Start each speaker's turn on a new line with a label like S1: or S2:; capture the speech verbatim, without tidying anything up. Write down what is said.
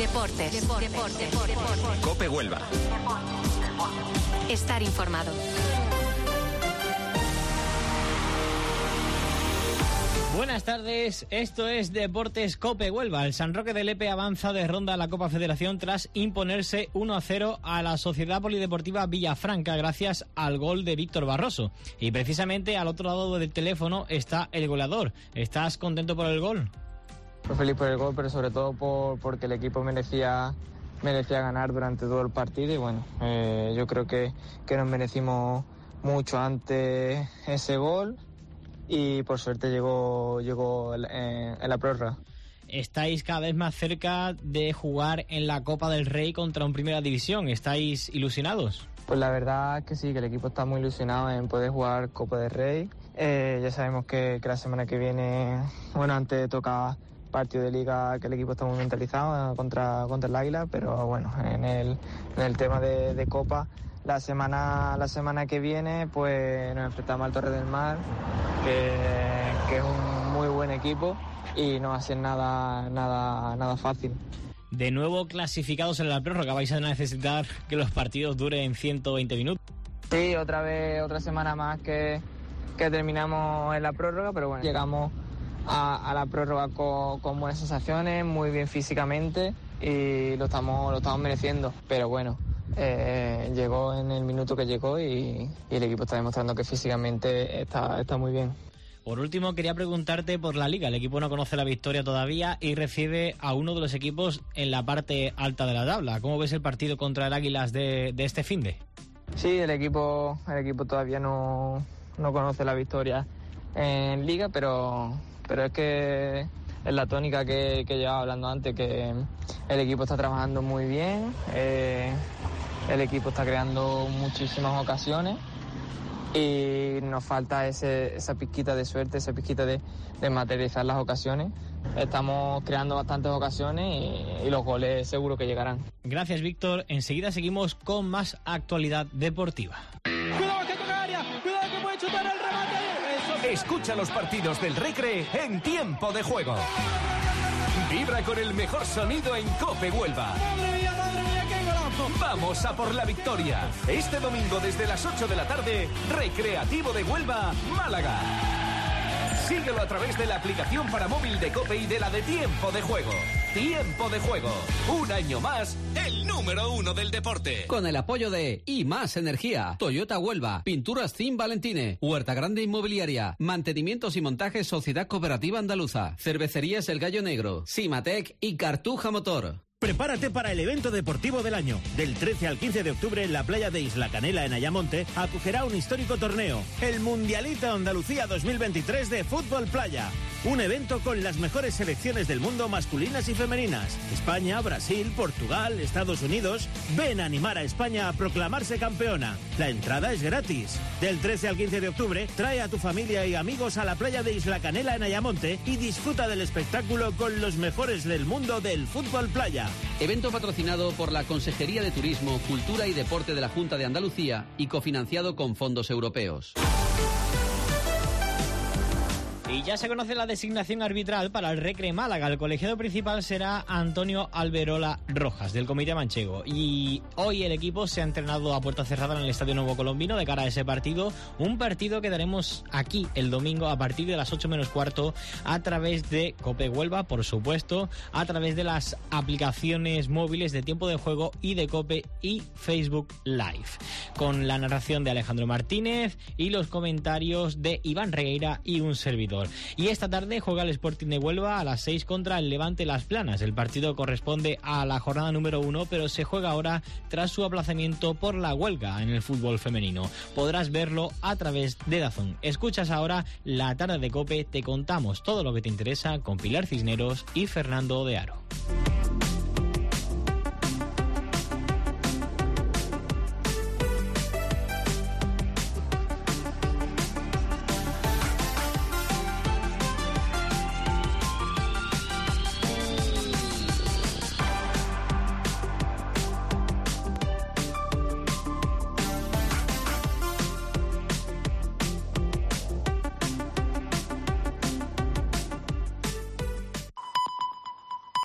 S1: Deportes. Deportes. Deportes. Deportes.
S2: COPE Huelva.
S1: Estar informado.
S3: Buenas tardes, esto es Deportes COPE Huelva. El San Roque de Lepe avanza de ronda a la Copa Federación tras imponerse uno a cero a la Sociedad Polideportiva Villafranca gracias al gol de Víctor Barroso. Y precisamente al otro lado del teléfono está el goleador. ¿Estás contento por el gol?
S4: Estoy feliz por el gol, pero sobre todo por, porque el equipo merecía, merecía ganar durante todo el partido y bueno, eh, yo creo que, que nos merecimos mucho antes ese gol. Y por suerte llegó, llegó en, en la prórroga.
S3: Estáis cada vez más cerca de jugar en la Copa del Rey contra un Primera División. ¿Estáis ilusionados?
S4: Pues la verdad que sí, que el equipo está muy ilusionado en poder jugar Copa del Rey. Eh, ya sabemos que, que la semana que viene, bueno, antes toca partido de liga, que el equipo está muy mentalizado contra, contra el Águila, pero bueno, en el, en el tema de, de Copa, La semana, la semana que viene pues nos enfrentamos al Torre del Mar, que, que es un muy buen equipo y no va a ser nada, nada, nada fácil.
S3: De nuevo clasificados en la prórroga, vais a necesitar que los partidos duren ciento veinte minutos.
S4: Sí, otra vez, otra semana más que, que terminamos en la prórroga, pero bueno, llegamos a, a la prórroga con, con buenas sensaciones, muy bien físicamente y lo estamos, lo estamos mereciendo, pero bueno. Eh, llegó en el minuto que llegó y, y el equipo está demostrando que físicamente está, está muy bien.
S3: Por último, quería preguntarte por la Liga. El equipo no conoce la victoria todavía y recibe a uno de los equipos en la parte alta de la tabla. ¿Cómo ves el partido contra el Águilas de, de este finde?
S4: Sí, el equipo, el equipo todavía no, no conoce la victoria en Liga, pero, pero es que es la tónica que, que llevaba hablando antes, que el equipo está trabajando muy bien. Eh, El equipo está creando muchísimas ocasiones y nos falta ese, esa pizquita de suerte, esa pizquita de, de materializar las ocasiones. Estamos creando bastantes ocasiones y, y los goles seguro que llegarán.
S3: Gracias, Víctor. Enseguida seguimos con más actualidad deportiva.
S5: ¡Cuidado que toca área! ¡Cuidado que puede chutar el remate! Eso.
S2: Escucha los partidos del Recre en tiempo de juego. Vibra con el mejor sonido en COPE Huelva.
S5: ¡Madre mía, madre mía, qué golazo!
S2: Vamos a por la victoria. Este domingo desde las ocho de la tarde, Recreativo de Huelva, Málaga. Síguelo a través de la aplicación para móvil de COPE y de la de Tiempo de Juego. Tiempo de Juego. Un año más, el número uno del deporte.
S6: Con el apoyo de I Más Energía, Toyota Huelva, Pinturas Zin Valentine, Huerta Grande Inmobiliaria, Mantenimientos y Montajes Sociedad Cooperativa Andaluza, Cervecerías El Gallo Negro, Simatec y Cartuja Motor.
S7: Prepárate para el evento deportivo del año. Del trece al quince de octubre en la playa de Isla Canela en Ayamonte acogerá un histórico torneo, el Mundialito Andalucía dos mil veintitrés de Fútbol Playa. Un evento con las mejores selecciones del mundo masculinas y femeninas. España, Brasil, Portugal, Estados Unidos. Ven a animar a España a proclamarse campeona. La entrada es gratis. Del trece al quince de octubre trae a tu familia y amigos a la playa de Isla Canela en Ayamonte y disfruta del espectáculo con los mejores del mundo del Fútbol Playa.
S6: Evento patrocinado por la Consejería de Turismo, Cultura y Deporte de la Junta de Andalucía y cofinanciado con fondos europeos.
S3: Y ya se conoce la designación arbitral para el Recre Málaga. El colegiado principal será Antonio Alberola Rojas, del Comité Manchego. Y hoy el equipo se ha entrenado a puerta cerrada en el Estadio Nuevo Colombino de cara a ese partido. Un partido que daremos aquí el domingo a partir de las ocho menos cuarto a través de COPE Huelva, por supuesto, a través de las aplicaciones móviles de Tiempo de Juego y de COPE y Facebook Live. Con la narración de Alejandro Martínez y los comentarios de Iván Regueira y un servidor. Y esta tarde juega el Sporting de Huelva a las seis contra el Levante Las Planas. El partido corresponde a la jornada número uno, pero se juega ahora tras su aplazamiento por la huelga en el fútbol femenino. Podrás verlo a través de DAZN. Escuchas ahora La Tarde de COPE. Te contamos todo lo que te interesa con Pilar Cisneros y Fernando de Aro.